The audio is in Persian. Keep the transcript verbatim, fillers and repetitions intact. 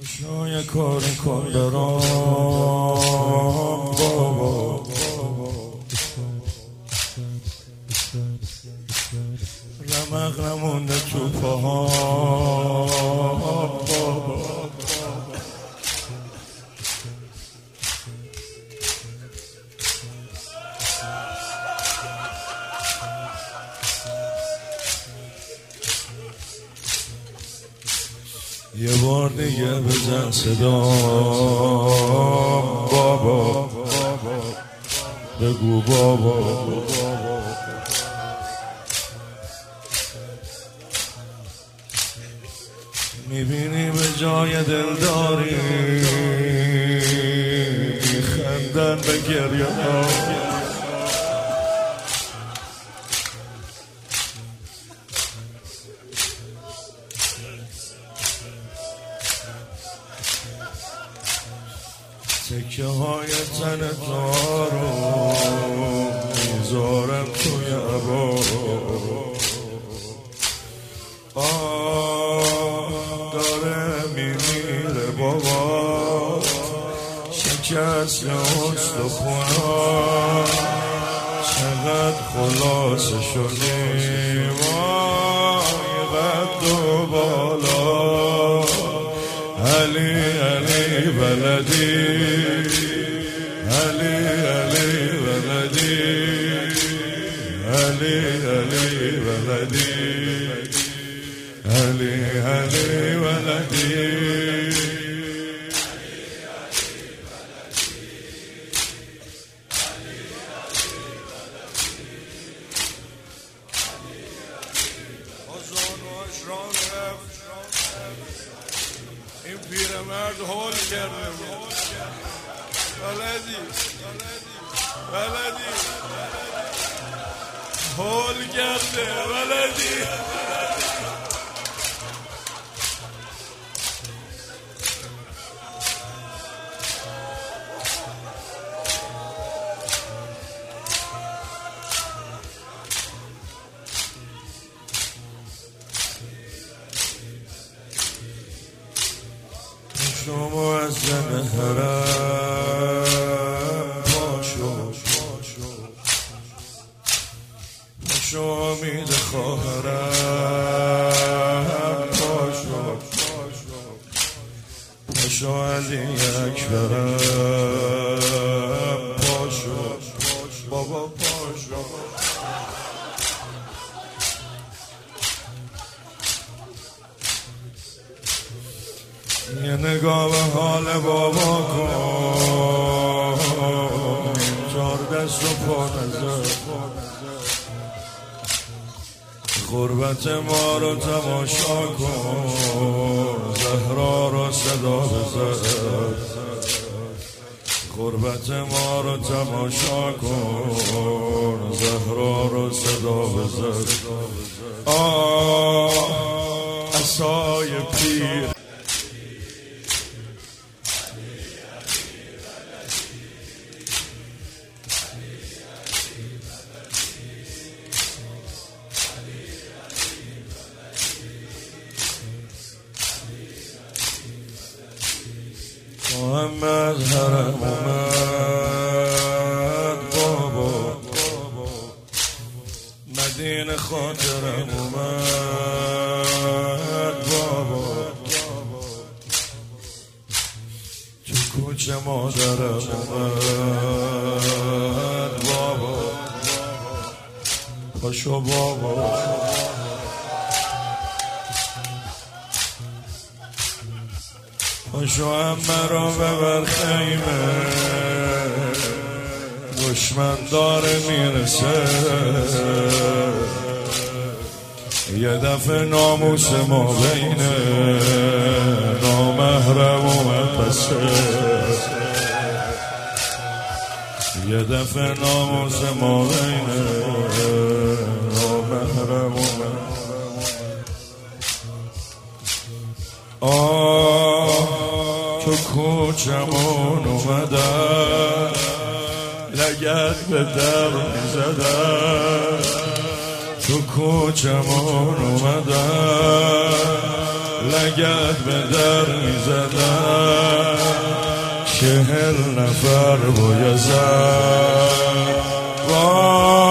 شای کاری کن برام بابا، رمق نمونده تو پاهام بابا. یه بار دیگه بزن صدام بابا، بگو بابا. میبینی به جای دلداری میخندن به گریه ها، تکه های تن تو رو میذارم توی عبا. آه داره میمیره بابا، شکست استخوان چقدر خلاصه شدیم یه قد و بالا. علی علی بلدی، علی علی بلدی، علی علی بلدی، علی علی بلدی. این پیرمرد هول کرده بود. بلدی بلدی هول کرده بلدی. شما از زن حرم پاشو پاشو امید خواهرم پاشو پاشو علی اکبرم پاشو بابا پاشو. یه نگاه به حال بابا کن، اینطور دست و پا نزد، غربت ما رو تماشا کن، زهرا رو صدا بزد، غربت ما رو تماشا کن، زهرا رو صدا بزد. آه عصای پیر محمد حرم اومد بابا، مدینه خاطرم اومد بابا، تو کوچه مادرم اومد بابا. پاشو بابا پاشو همه را ببر خیمه، دشمن داره میرسه، یه دفعه ناموس ما بینه نامحرم اومد پسه، یه دفعه ناموس ما بینه نامحرم اومد. آه تو کوچمون اومدن، لگد به در میزدن، تو کوچمون اومدن، لگد به در میزدن، چهل نفر باید زد.